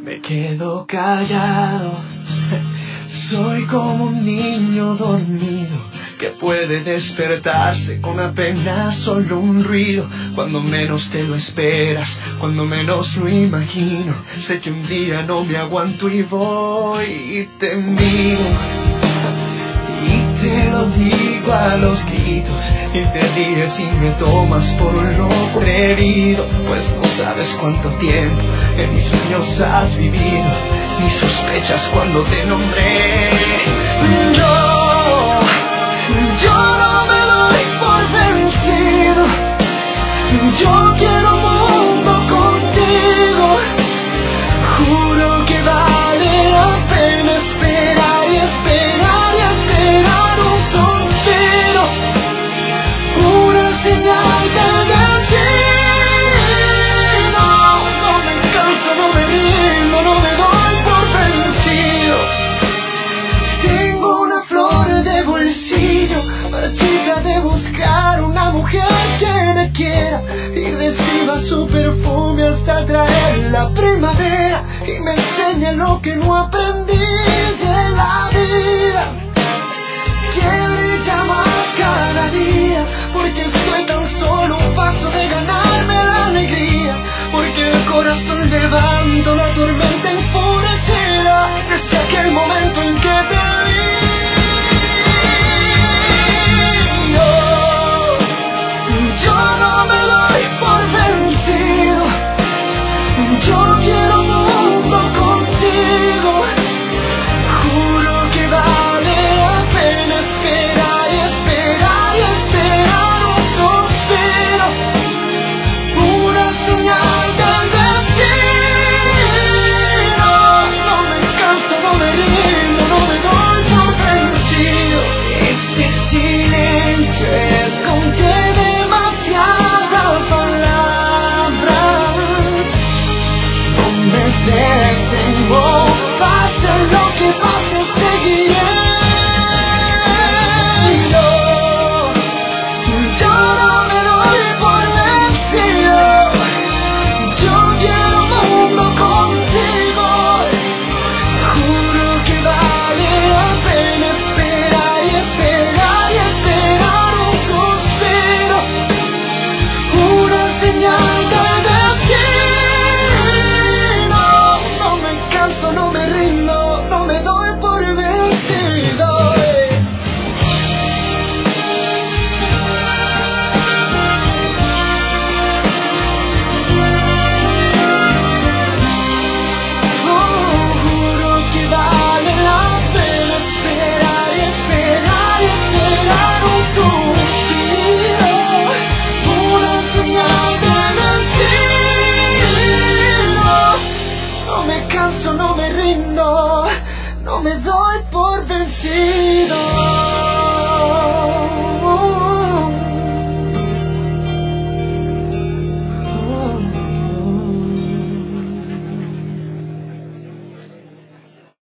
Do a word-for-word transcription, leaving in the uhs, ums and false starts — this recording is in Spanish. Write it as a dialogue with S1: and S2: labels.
S1: Me quedo callado, soy como un niño dormido que puede despertarse con apenas solo un ruido. Cuando menos te lo esperas, cuando menos lo imagino, sé que un día no me aguanto y voy y te miro y te lo digo a los gritos, y te ríes y me tomas por un loco atrevido, pues no sabes cuánto tiempo en mis sueños has vivido, ni sospechas cuando te nombré. Yo, yo no me doy por vencido, yo quiero un mundo contigo, juro que vale la pena esperar y esperar y esperar un suspiro, una señal del destino. No me canso, no me rindo, no me doy por vencido. Tengo una flor de bolsillo, marchita de buscar una mujer que me quiera y reciba su perfume hasta traer la primavera y me enseñe lo que no aprendí de la vida, que brilla más cada día, porque estoy tan solo un paso de ganarme la alegría, porque el corazón levanto la tormenta enfurecida desde aquel momento en que te vi. Yo no me doy por vencido, yo quiero un mundo contigo, juro que vale la pena esperar y esperar y esperar un suspiro, una señal del destino. No me canso, no me rindo, no me doy por vencido. Este silencio es con que detengo, pase lo que pase, seguiré. Yo, yo no me doy por vencido, yo quiero un mundo contigo, juro que vale la pena esperar y esperar y esperar un suspiro, una señal del destino. No me rindo, no me doy por vencido. Oh, juro que vale la pena esperar y esperar y esperar un suspiro, una señal del destino. No me canso, no me rindo, no me doy por vencido.